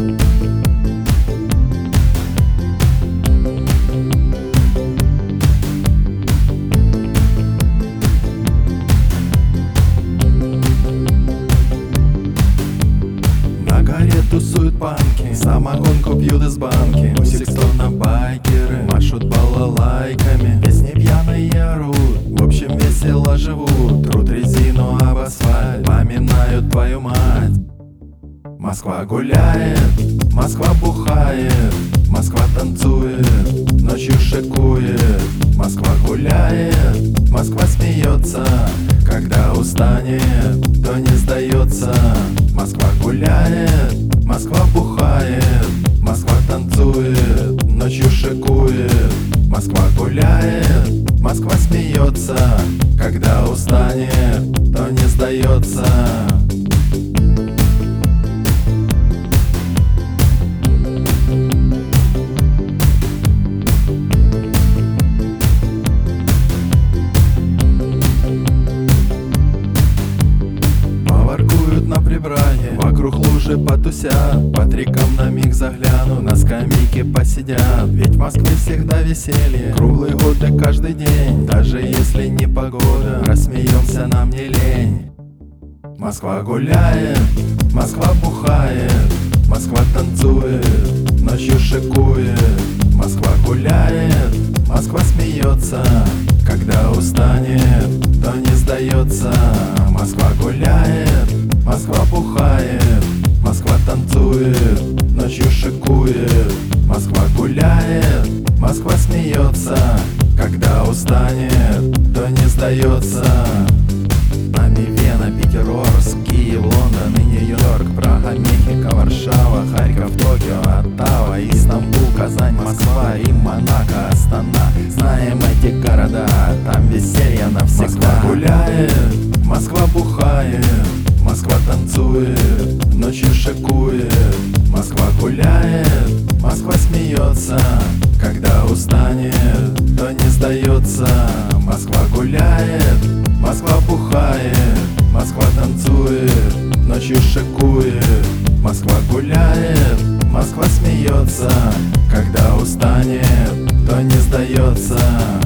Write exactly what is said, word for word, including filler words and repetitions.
Тусуют панки, самогонку пьют из банки. Мусик на байкеры машут балалайками. Песни пьяные орут, в общем весело живут. Трут резину об асфальт, поминают твою мать. Москва гуляет, Москва бухает, Москва танцует, ночью шикует. Москва гуляет, Москва смеется, когда устанет, то не сдается. Москва гуляет, Москва бухает, Москва танцует, ночью шикует. Москва гуляет, Москва смеется, когда устанет, то не сдается. На прибрание, вокруг лужи потусят, по трикам на миг загляну, на скамейке посидят. Ведь в Москве всегда веселье, круглый год и каждый день. Даже если не погода, рассмеемся, нам не лень. Москва гуляет, Москва бухает, Москва танцует, ночью шикует. Москва гуляет, Москва смеется, когда устанет, то не сдается. Москва гуляет, Москва бухает, Москва танцует, ночью шикует. Москва гуляет, Москва смеется, когда устанет, то не сдается. Нами Вена, Питер, Орск, Киев, Лондон и Нью-Йорк, Прага, Мехико, Варшава, Харьков, Токио, Оттава, Истамбул, Казань, Москва, Рим, Монако, Астана. Знаем эти города, там веселье навсегда. Москва гуляет, Москва бухает, Москва танцует, ночью шикует. Москва гуляет, Москва смеется, когда устанет, то не сдается. Москва гуляет, Москва бухает, Москва танцует, ночью шикует. Москва гуляет, Москва смеется, когда устанет, то не сдается.